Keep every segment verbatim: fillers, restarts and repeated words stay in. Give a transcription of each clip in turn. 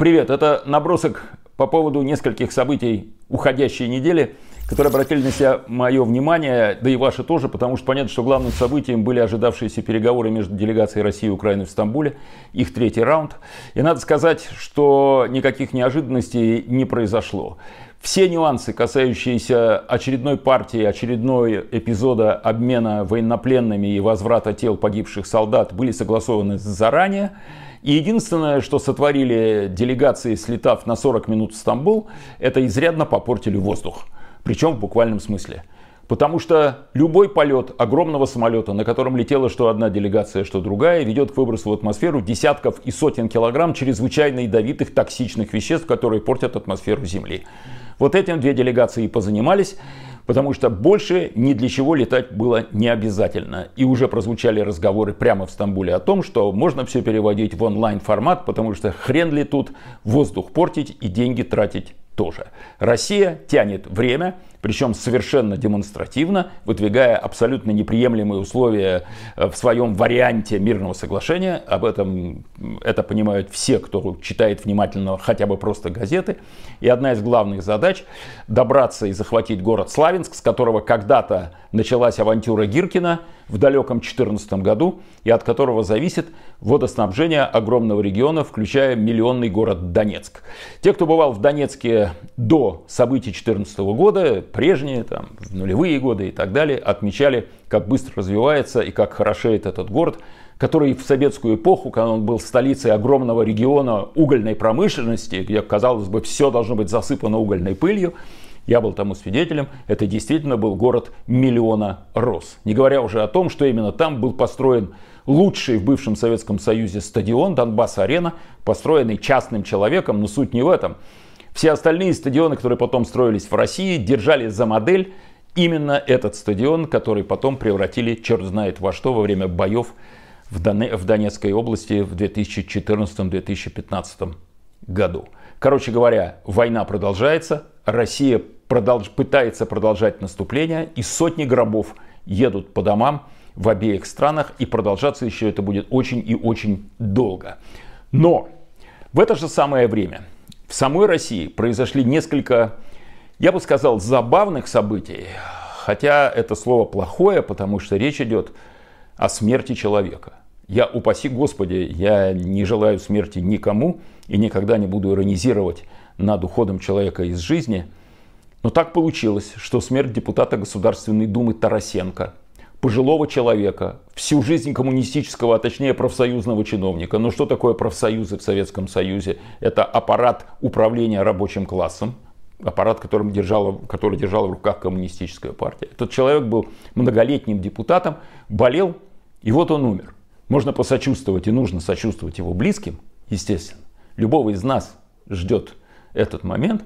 Привет, это набросок по поводу нескольких событий уходящей недели, которые обратили на себя мое внимание, да и ваше тоже, потому что понятно, что главным событием были ожидавшиеся переговоры между делегацией России и Украины в Стамбуле, их третий раунд. И надо сказать, что никаких неожиданностей не произошло. Все нюансы, касающиеся очередной партии, очередной эпизода обмена военнопленными и возврата тел погибших солдат, были согласованы заранее. И единственное, что сотворили делегации, слетав на сорок минут в Стамбул, это изрядно попортили воздух. Причем в буквальном смысле. Потому что любой полет огромного самолета, на котором летела что одна делегация, что другая, ведет к выбросу в атмосферу десятков и сотен килограмм чрезвычайно ядовитых токсичных веществ, которые портят атмосферу Земли. Вот этим две делегации и позанимались, потому что больше ни для чего летать было не обязательно. И уже прозвучали разговоры прямо в Стамбуле о том, что можно все переводить в онлайн-формат, потому что хрен ли тут воздух портить и деньги тратить тоже. Россия тянет время, причем совершенно демонстративно, выдвигая абсолютно неприемлемые условия в своем варианте мирного соглашения. Об этом это понимают все, кто читает внимательно хотя бы просто газеты. И одна из главных задач – добраться и захватить город Славянск, с которого когда-то началась авантюра Гиркина в далеком две тысячи четырнадцатом году, и от которого зависит водоснабжение огромного региона, включая миллионный город Донецк. Те, кто бывал в Донецке до событий две тысячи четырнадцатого года, прежние, там, в нулевые годы и так далее, отмечали, как быстро развивается и как хорошеет этот город, который в советскую эпоху, когда он был столицей огромного региона угольной промышленности, где, казалось бы, все должно быть засыпано угольной пылью, я был тому свидетелем, это действительно был город миллиона роз. Не говоря уже о том, что именно там был построен лучший в бывшем Советском Союзе стадион Донбасс-арена, построенный частным человеком, но суть не в этом. Все остальные стадионы, которые потом строились в России, держали за модель именно этот стадион, который потом превратили черт знает во что во время боев в Донецкой области в две тысячи четырнадцатом — две тысячи пятнадцатом году. Короче говоря, война продолжается, Россия продолж... пытается продолжать наступление, и сотни гробов едут по домам в обеих странах, и продолжаться еще это будет очень и очень долго. Но в это же самое время в самой России произошли несколько, я бы сказал, забавных событий, хотя это слово плохое, потому что речь идет о смерти человека. Я, упаси Господи, я не желаю смерти никому и никогда не буду иронизировать над уходом человека из жизни. Но так получилось, что смерть депутата Государственной Думы Тарасенко, пожилого человека, всю жизнь коммунистического, а точнее профсоюзного чиновника. Но что такое профсоюзы в Советском Союзе? Это аппарат управления рабочим классом, аппарат, которым держала, который держала в руках коммунистическая партия. Этот человек был многолетним депутатом, болел, и вот он умер. Можно посочувствовать, и нужно сочувствовать его близким, естественно. Любого из нас ждет этот момент,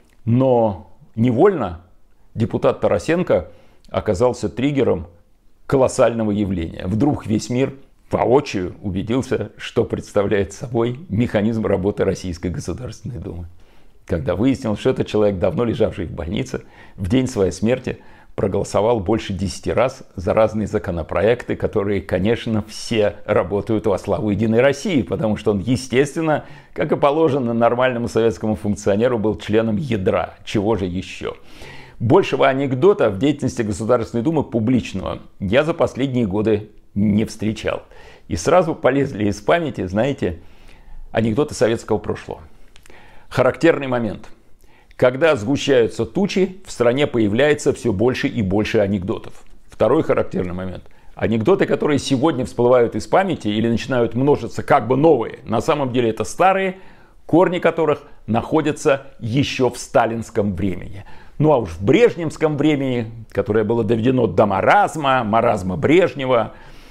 но невольно депутат Тарасенко оказался триггером колоссального явления. Вдруг весь мир воочию убедился, что представляет собой механизм работы Российской Государственной Думы. Когда выяснилось, что этот человек, давно лежавший в больнице, в день своей смерти проголосовал больше десяти раз за разные законопроекты, которые, конечно, все работают во славу Единой России, потому что он, естественно, как и положено нормальному советскому функционеру, был членом ядра. Чего же еще? Большего анекдота в деятельности Государственной Думы публичного я за последние годы не встречал. И сразу полезли из памяти, знаете, анекдоты советского прошлого. Характерный момент. Когда сгущаются тучи, в стране появляется все больше и больше анекдотов. Второй характерный момент. Анекдоты, которые сегодня всплывают из памяти или начинают множиться как бы новые, на самом деле это старые, корни которых находятся еще в сталинском времени. Ну а уж в брежневском времени, которое было доведено до маразма, маразма Брежнева,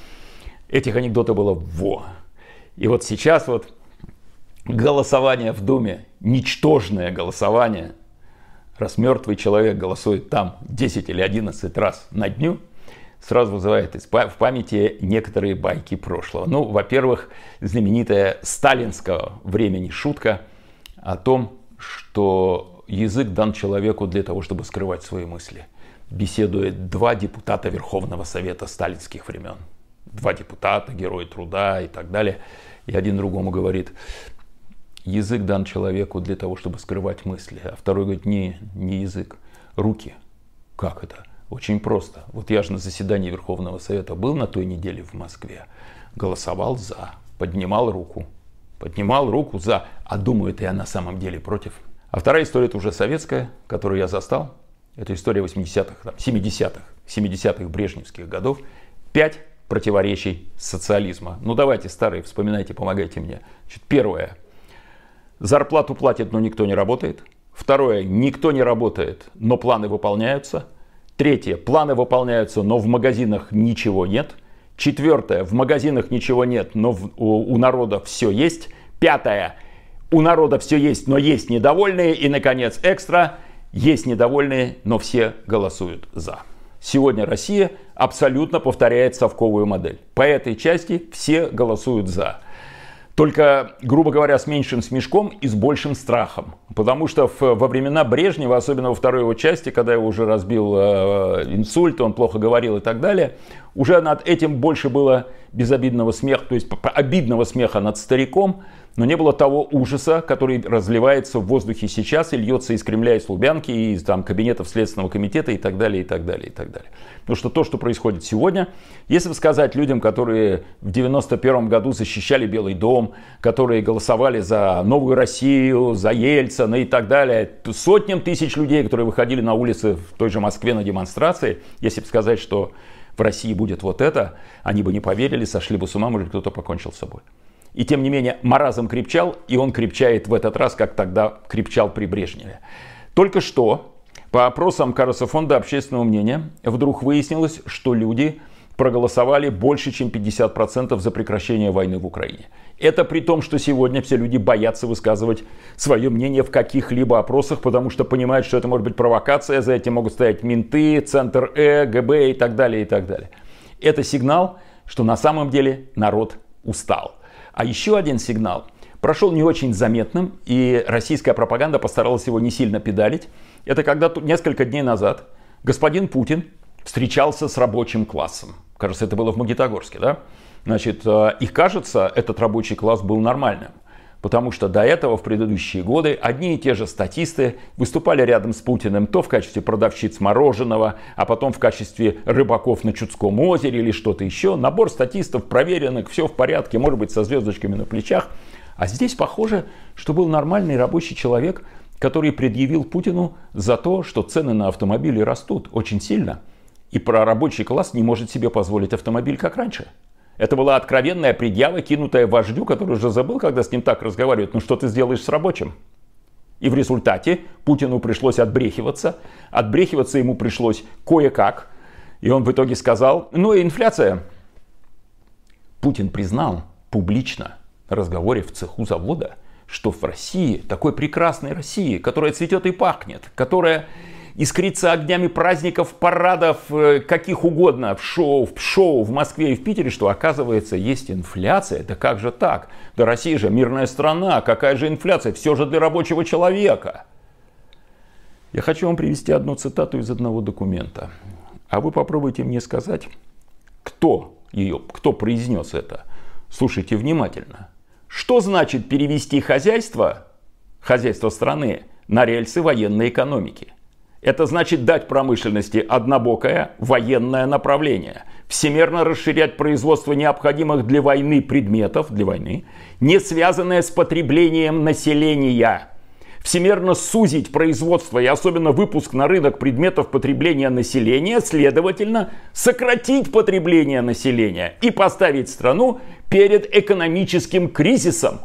этих анекдотов было во. И вот сейчас вот голосование в Думе, ничтожное голосование, раз мертвый человек голосует там десять или одиннадцать раз на дню, сразу вызывает в памяти некоторые байки прошлого. Ну, во-первых, знаменитая сталинского времени шутка о том, что язык дан человеку для того, чтобы скрывать свои мысли. Беседует два депутата Верховного Совета сталинских времен. Два депутата, герои труда и так далее. И один другому говорит: язык дан человеку для того, чтобы скрывать мысли. А второй говорит, не, не язык, руки. Как это? Очень просто. Вот я же на заседании Верховного Совета был на той неделе в Москве. Голосовал за. Поднимал руку. Поднимал руку за. А думаю, это я на самом деле против. А вторая история, это уже советская, которую я застал. Это история восьмидесятых, там, семидесятых, семидесятых брежневских годов. Пять противоречий социализма. Ну давайте, старые, вспоминайте, помогайте мне. Значит, первое. Зарплату платят, но никто не работает. Второе. Никто не работает, но планы выполняются. Третье. Планы выполняются, но в магазинах ничего нет. Четвертое. В магазинах ничего нет, но в, у, у народа все есть. Пятое. У народа все есть, но есть недовольные. И, наконец, экстра. Есть недовольные, но все голосуют за. Сегодня Россия абсолютно повторяет совковую модель. По этой части все голосуют за. Только, грубо говоря, с меньшим смешком и с большим страхом. Потому что в, во времена Брежнева, особенно во второй его части, когда его уже разбил э, инсульт, он плохо говорил и так далее, уже над этим больше было безобидного смеха, то есть обидного смеха над стариком, но не было того ужаса, который разливается в воздухе сейчас и льется из Кремля, из Лубянки, из там, кабинетов Следственного комитета и так далее, и так далее, и так далее. Потому что то, что происходит сегодня, если бы сказать людям, которые в девяносто первом году защищали Белый дом, которые голосовали за Новую Россию, за Ельцина и так далее, сотням тысяч людей, которые выходили на улицы в той же Москве на демонстрации, если бы сказать, что в России будет вот это, они бы не поверили, сошли бы с ума, может, кто-то покончил с собой. И тем не менее, маразм крепчал, и он крепчает в этот раз, как тогда крепчал при Брежневе. Только что, по опросам, кажется, Фонда общественного мнения, вдруг выяснилось, что люди проголосовали больше, чем пятьдесят процентов за прекращение войны в Украине. Это при том, что сегодня все люди боятся высказывать свое мнение в каких-либо опросах, потому что понимают, что это может быть провокация, за этим могут стоять менты, Центр Э, Гэ Бэ и так далее, и так далее. Это сигнал, что на самом деле народ устал. А еще один сигнал прошел не очень заметным, и российская пропаганда постаралась его не сильно педалить. Это когда тут несколько дней назад господин Путин встречался с рабочим классом. Кажется, это было в Магнитогорске, да? Значит, и кажется, этот рабочий класс был нормальным. Потому что до этого в предыдущие годы одни и те же статисты выступали рядом с Путиным то в качестве продавщиц мороженого, а потом в качестве рыбаков на Чудском озере или что-то еще. Набор статистов проверенных, все в порядке, может быть, со звездочками на плечах. А здесь похоже, что был нормальный рабочий человек, который предъявил Путину за то, что цены на автомобили растут очень сильно. И про рабочий класс не может себе позволить автомобиль, как раньше. Это была откровенная предъява, кинутая вождю, который уже забыл, когда с ним так разговаривают. Ну что ты сделаешь с рабочим? И в результате Путину пришлось отбрехиваться. Отбрехиваться ему пришлось кое-как. И он в итоге сказал, ну и инфляция. Путин признал публично на разговоре в цеху завода, что в России, такой прекрасной России, которая цветет и пахнет, которая искрится огнями праздников, парадов, каких угодно, в шоу, в шоу в Москве и в Питере, что оказывается есть инфляция. Да как же так? Да Россия же мирная страна, какая же инфляция? Все же для рабочего человека. Я хочу вам привести одну цитату из одного документа. А вы попробуйте мне сказать, кто ее, кто произнес это. Слушайте внимательно. Что значит перевести хозяйство, хозяйство страны на рельсы военной экономики? Это значит дать промышленности однобокое военное направление, всемерно расширять производство необходимых для войны предметов, для войны, не связанное с потреблением населения, всемерно сузить производство и особенно выпуск на рынок предметов потребления населения, следовательно, сократить потребление населения и поставить страну перед экономическим кризисом.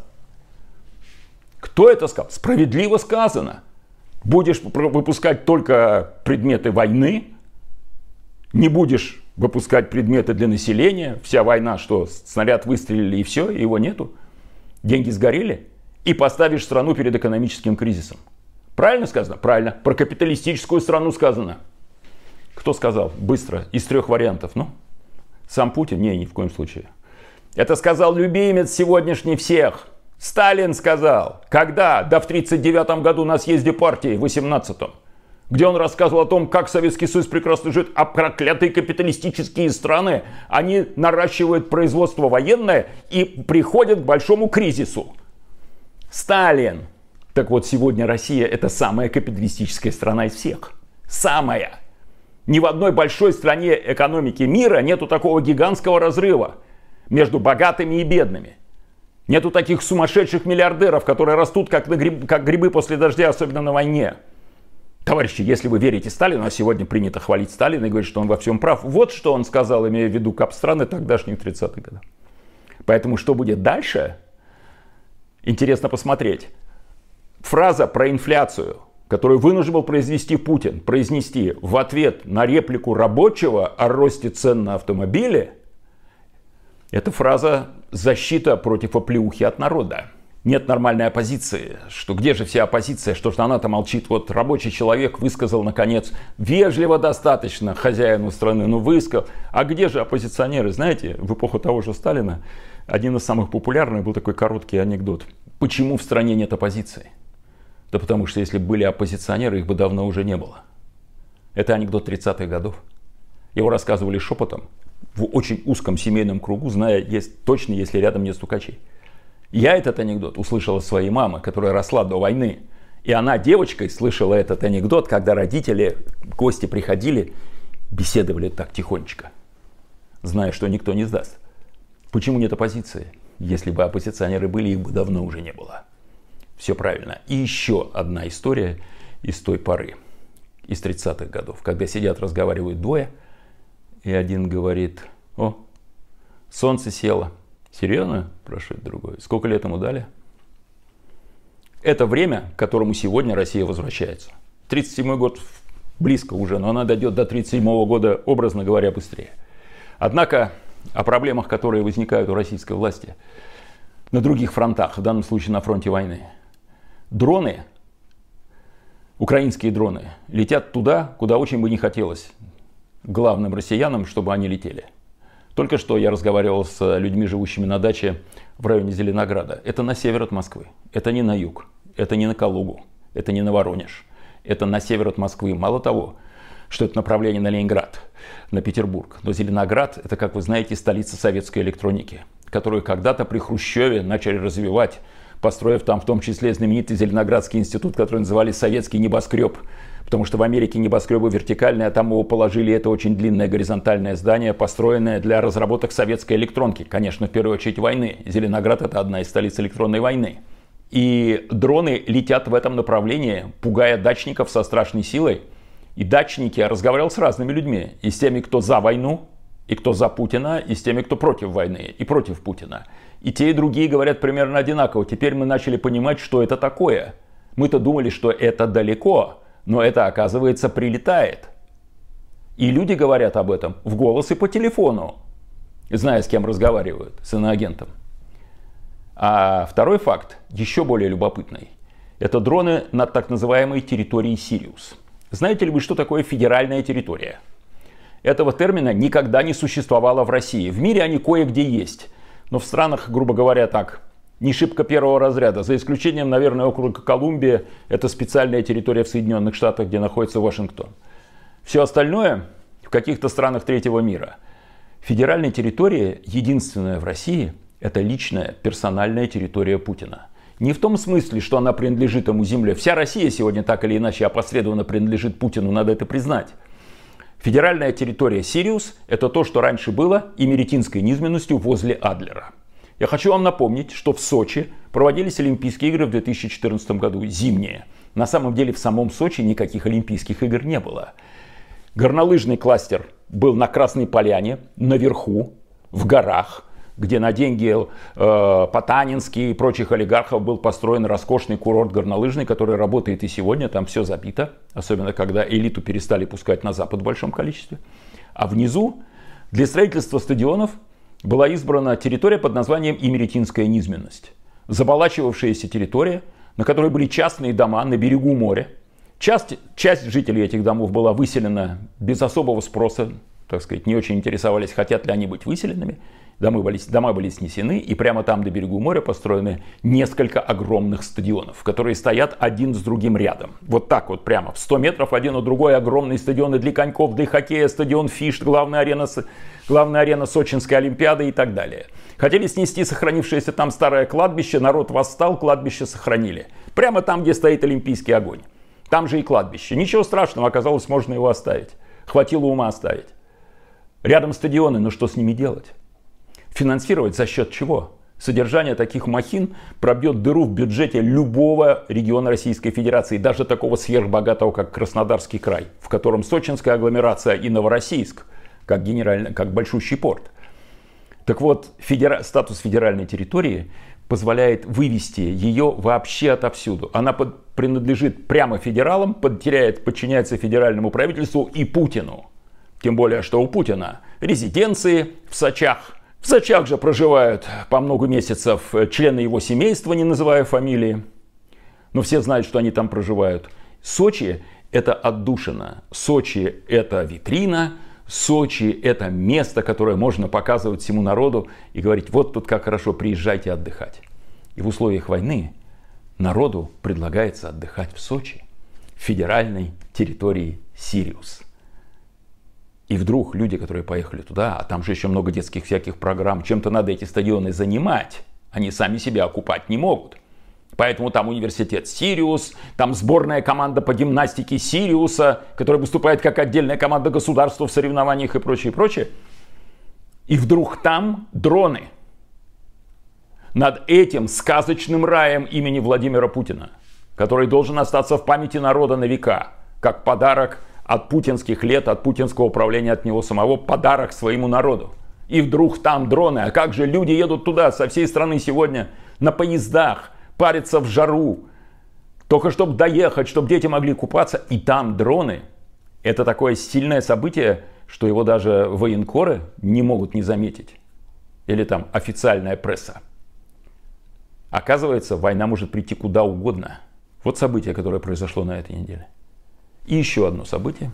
Кто это сказал? Справедливо сказано. Будешь выпускать только предметы войны, не будешь выпускать предметы для населения, вся война, что снаряд выстрелили и все, его нету, деньги сгорели, и поставишь страну перед экономическим кризисом. Правильно сказано? Правильно. Про капиталистическую страну сказано. Кто сказал? Быстро. Из трех вариантов. Ну, сам Путин? Не, ни в коем случае. Это сказал любимец сегодняшний всех. Сталин сказал, когда? Да в тридцать девятом году на съезде партии, в восемнадцатом, где он рассказывал о том, как Советский Союз прекрасно живет, а проклятые капиталистические страны, они наращивают производство военное и приходят к большому кризису. Сталин. Так вот, сегодня Россия это самая капиталистическая страна из всех. Самая. Ни в одной большой стране экономики мира нету такого гигантского разрыва между богатыми и бедными. Нету таких сумасшедших миллиардеров, которые растут как, на гриб, как грибы после дождя, особенно на войне. Товарищи, если вы верите Сталину, а сегодня принято хвалить Сталина и говорить, что он во всем прав, вот что он сказал, имея в виду капстраны тогдашних тридцатых годов. Поэтому что будет дальше, интересно посмотреть. Фраза про инфляцию, которую вынужден был произвести Путин, произнести в ответ на реплику рабочего о росте цен на автомобили, это фраза «защита против оплеухи от народа». Нет нормальной оппозиции. Что где же вся оппозиция? Что ж она-то молчит? Вот рабочий человек высказал, наконец, вежливо достаточно хозяину страны, ну высказал. А где же оппозиционеры? Знаете, в эпоху того же Сталина один из самых популярных был такой короткий анекдот. Почему в стране нет оппозиции? Да потому что если были оппозиционеры, их бы давно уже не было. Это анекдот тридцатых годов. Его рассказывали шепотом, в очень узком семейном кругу, зная есть, точно, если рядом нет стукачей. Я этот анекдот услышал от своей мамы, которая росла до войны. И она девочкой слышала этот анекдот, когда родители, гости приходили, беседовали так тихонечко, зная, что никто не сдаст. Почему нет оппозиции? Если бы оппозиционеры были, их бы давно уже не было. Все правильно. И еще одна история из той поры, из тридцатых годов, когда сидят, разговаривают двое, и один говорит: о, солнце село. Серьезно? Спрашивает другой. Сколько лет ему дали? Это время, к которому сегодня Россия возвращается. тридцать седьмой год близко уже, но она дойдет до тридцать седьмого года, образно говоря, быстрее. Однако о проблемах, которые возникают у российской власти на других фронтах, в данном случае на фронте войны. Дроны, украинские дроны, летят туда, куда очень бы не хотелось главным россиянам, чтобы они летели. Только что я разговаривал с людьми, живущими на даче в районе Зеленограда. Это на север от Москвы, это не на юг, это не на Калугу, это не на Воронеж, это на север от Москвы. Мало того, что это направление на Ленинград, на Петербург. Но Зеленоград – это, как вы знаете, столица советской электроники, которую когда-то при Хрущеве начали развивать, построив там в том числе знаменитый Зеленоградский институт, который называли «Советский небоскреб». Потому что в Америке небоскребы вертикальные, а там его положили, это очень длинное горизонтальное здание, построенное для разработок советской электроники. Конечно, в первую очередь войны. Зеленоград – это одна из столиц электронной войны. И дроны летят в этом направлении, пугая дачников со страшной силой. И дачники, я разговаривал с разными людьми. И с теми, кто за войну, и кто за Путина, и с теми, кто против войны, и против Путина. И те, и другие говорят примерно одинаково. Теперь мы начали понимать, что это такое. Мы-то думали, что это далеко. Но это, оказывается, прилетает. И люди говорят об этом в голос и по телефону, зная, с кем разговаривают, с иноагентом. А второй факт, еще более любопытный. Это дроны над так называемой территорией Сириус. Знаете ли вы, что такое федеральная территория? Этого термина никогда не существовало в России. В мире они кое-где есть. Но в странах, грубо говоря, так... не шибко первого разряда, за исключением, наверное, округа Колумбия, это специальная территория в Соединенных Штатах, где находится Вашингтон. Все остальное в каких-то странах третьего мира. Федеральная территория, единственная в России, это личная, персональная территория Путина. Не в том смысле, что она принадлежит ему земле. Вся Россия сегодня так или иначе опосредованно принадлежит Путину, надо это признать. Федеральная территория Сириус – это то, что раньше было имеретинской низменностью возле Адлера. Я хочу вам напомнить, что в Сочи проводились Олимпийские игры в две тысячи четырнадцатом году, зимние. На самом деле в самом Сочи никаких Олимпийских игр не было. Горнолыжный кластер был на Красной Поляне, наверху, в горах, где на деньги э, Потанинский и прочих олигархов был построен роскошный курорт горнолыжный, который работает и сегодня, там все забито, особенно когда элиту перестали пускать на Запад в большом количестве. А внизу для строительства стадионов была избрана территория под названием Имеретинская низменность. Заболачивавшаяся территория, на которой были частные дома на берегу моря. Часть, часть жителей этих домов была выселена без особого спроса, так сказать, не очень интересовались, хотят ли они быть выселенными. Дома были, дома были снесены, и прямо там, до берегу моря, построены несколько огромных стадионов, которые стоят один с другим рядом. Вот так вот прямо, в сто метров один от другой огромные стадионы для коньков, для хоккея, стадион Фишт, главная арена, главная арена Сочинской Олимпиады и так далее. Хотели снести сохранившееся там старое кладбище, народ восстал, кладбище сохранили. Прямо там, где стоит Олимпийский огонь. Там же и кладбище. Ничего страшного, оказалось, можно его оставить. Хватило ума оставить. Рядом стадионы, но что с ними делать? Финансировать за счет чего? Содержание таких махин пробьет дыру в бюджете любого региона Российской Федерации, даже такого сверхбогатого, как Краснодарский край, в котором сочинская агломерация и Новороссийск, как, генеральный, как большущий порт. Так вот, федера... статус федеральной территории позволяет вывести ее вообще отовсюду. Она под... принадлежит прямо федералам, подтеряет, подчиняется федеральному правительству и Путину. Тем более, что у Путина резиденции в Сочах. В Сочах же проживают по много месяцев члены его семейства, не называя фамилии. Но все знают, что они там проживают. Сочи – это отдушина. Сочи – это витрина. Сочи – это место, которое можно показывать всему народу и говорить: вот тут как хорошо, приезжайте отдыхать. И в условиях войны народу предлагается отдыхать в Сочи, в федеральной территории Сириус. И вдруг люди, которые поехали туда, а там же еще много детских всяких программ, чем-то надо эти стадионы занимать, они сами себя окупать не могут. Поэтому там университет Сириус, там сборная команда по гимнастике Сириуса, которая выступает как отдельная команда государства в соревнованиях и прочее, прочее. И вдруг там дроны над этим сказочным раем имени Владимира Путина, который должен остаться в памяти народа на века, как подарок от путинских лет, от путинского управления, от него самого, подарок своему народу. И вдруг там дроны. А как же люди едут туда со всей страны сегодня на поездах, парятся в жару, только чтобы доехать, чтобы дети могли купаться, и там дроны. Это такое сильное событие, что его даже военкоры не могут не заметить. Или там официальная пресса. Оказывается, война может прийти куда угодно. Вот событие, которое произошло на этой неделе. И еще одно событие,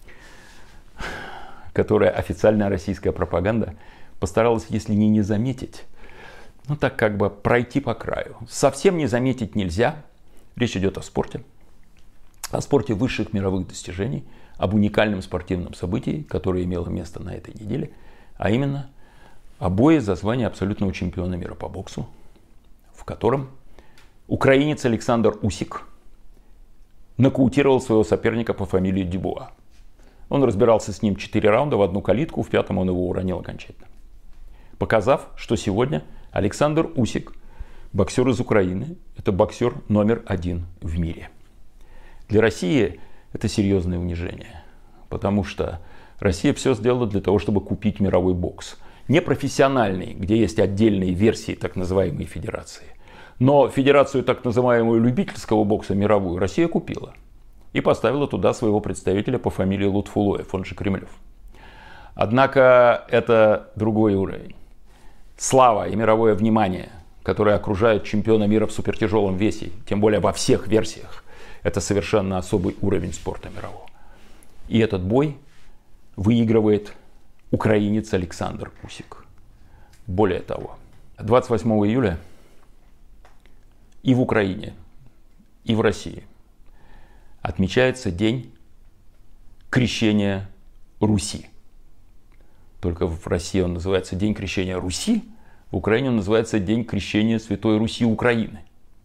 которое официальная российская пропаганда постаралась, если не не заметить, ну так как бы пройти по краю. Совсем не заметить нельзя. Речь идет о спорте. О спорте высших мировых достижений. Об уникальном спортивном событии, которое имело место на этой неделе. А именно о бое за звание абсолютного чемпиона мира по боксу. В котором украинец Александр Усик нокаутировал своего соперника по фамилии Дюбуа. Он разбирался с ним четыре раунда в одну калитку. В пятом он его уронил окончательно. Показав, что сегодня Александр Усик, боксер из Украины, это боксер номер один в мире. Для России это серьезное унижение, потому что Россия все сделала для того, чтобы купить мировой бокс. Не профессиональный, где есть отдельные версии так называемой федерации, но федерацию так называемого любительского бокса мировую Россия купила и поставила туда своего представителя по фамилии Лутфуллоев, он же Кремлев. Однако это другой уровень. Слава и мировое внимание, которое окружает чемпиона мира в супертяжелом весе, тем более во всех версиях, это совершенно особый уровень спорта мирового. И этот бой выигрывает украинец Александр Усик. Более того, двадцать восьмого июля и в Украине, и в России отмечается день крещения Руси. Только в России он называется День крещения Руси, в Украине он называется День крещения Святой Руси Украины.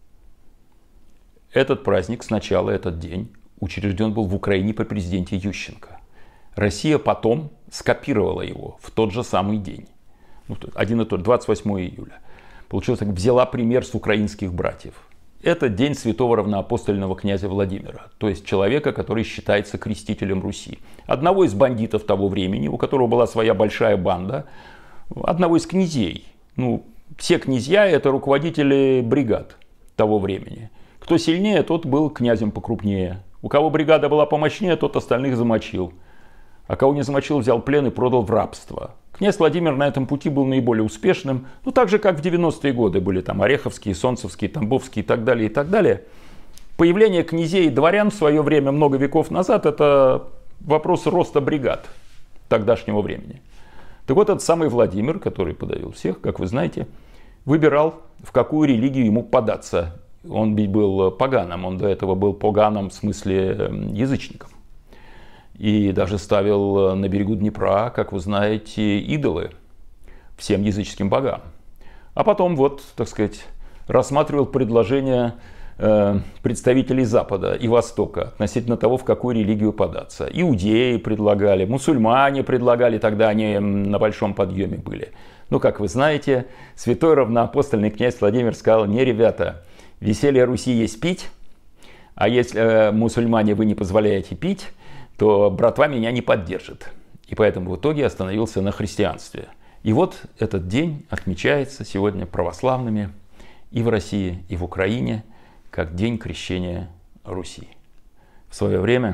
Этот праздник, сначала этот день, учрежден был в Украине по президенте Ющенко. Россия потом скопировала его в тот же самый день, ну, один и тот, двадцать восьмого июля. Получилось так, взяла пример с украинских братьев. Это день святого равноапостольного князя Владимира, то есть человека, который считается крестителем Руси. Одного из бандитов того времени, у которого была своя большая банда, одного из князей. Ну, все князья – это руководители бригад того времени. Кто сильнее, тот был князем покрупнее. У кого бригада была помощнее, тот остальных замочил. А кого не замочил, взял плен и продал в рабство. Князь Владимир на этом пути был наиболее успешным, ну так же, как в девяностые годы были там Ореховские, Солнцевские, Тамбовские и так далее, и так далее. Появление князей и дворян в свое время, много веков назад, это вопрос роста бригад. тогдашнего времени. Так вот, этот самый Владимир, который подавил всех, как вы знаете, выбирал, в какую религию ему податься. Он ведь был поганом, он до этого был поганом в смысле язычником. И даже ставил на берегу Днепра, как вы знаете, идолы всем языческим богам. А потом вот, так сказать, рассматривал предложения э, представителей Запада и Востока относительно того, в какую религию податься. Иудеи предлагали, мусульмане предлагали, тогда они на большом подъеме были. Но, как вы знаете, святой равноапостольный князь Владимир сказал: не, ребята, веселье Руси есть пить, а если э, мусульмане вы не позволяете пить, то братва меня не поддержит. И поэтому в итоге остановился на христианстве. И вот этот день отмечается сегодня православными и в России, и в Украине, как День крещения Руси. В свое время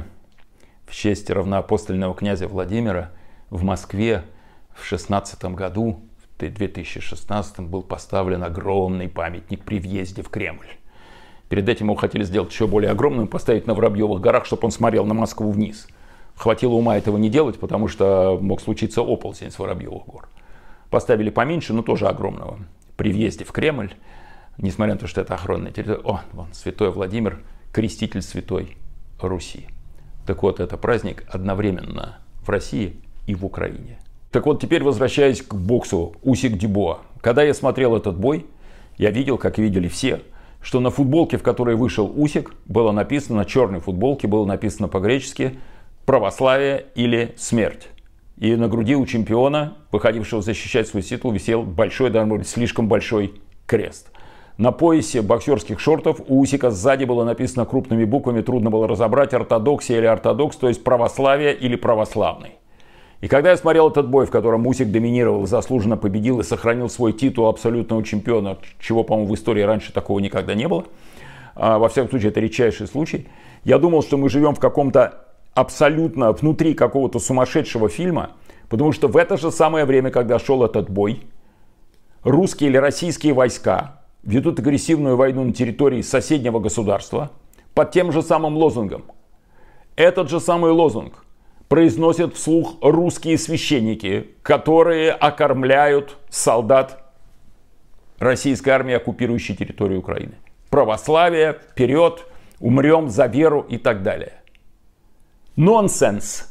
в честь равноапостольного князя Владимира в Москве в шестнадцатом году, в две тысячи шестнадцатом, был поставлен огромный памятник при въезде в Кремль. Перед этим его хотели сделать еще более огромным, поставить на Воробьевых горах, чтобы он смотрел на Москву вниз. Хватило ума этого не делать, потому что мог случиться оползень с Воробьевых гор. Поставили поменьше, но тоже огромного, при въезде в Кремль, несмотря на то, что это охранная территория. О, вон, святой Владимир, креститель святой Руси. Так вот, это праздник одновременно в России и в Украине. Так вот, теперь возвращаясь к боксу Усик-Дюбуа. Когда я смотрел этот бой, я видел, как видели все, что на футболке, в которой вышел Усик, было написано, на черной футболке было написано по-гречески «Православие» или «Смерть». И на груди у чемпиона, выходившего защищать свой титул, висел большой, даже может быть, слишком большой крест. На поясе боксерских шортов у Усика сзади было написано крупными буквами, трудно было разобрать, ортодоксия или ортодокс, то есть православие или православный. И когда я смотрел этот бой, в котором Усик доминировал, заслуженно победил и сохранил свой титул абсолютного чемпиона, чего, по-моему, в истории раньше такого никогда не было, а, во всяком случае, это редчайший случай, я думал, что мы живем в каком-то абсолютно внутри какого-то сумасшедшего фильма, потому что в это же самое время, когда шел этот бой, русские или российские войска ведут агрессивную войну на территории соседнего государства под тем же самым лозунгом. Этот же самый лозунг произносят вслух русские священники, которые окормляют солдат российской армии, оккупирующей территорию Украины. Православие, вперед, умрем за веру и так далее. Нонсенс.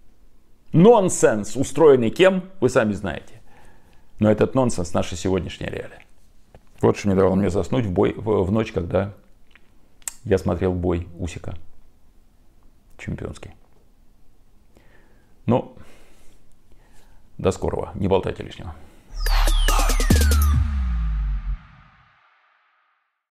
Нонсенс, устроенный кем, вы сами знаете. Но этот нонсенс наша сегодняшняя реалия. Вот что не давало мне заснуть в, бой, в, в ночь, когда я смотрел бой Усика. Чемпионский. Ну, до скорого. Не болтайте лишнего.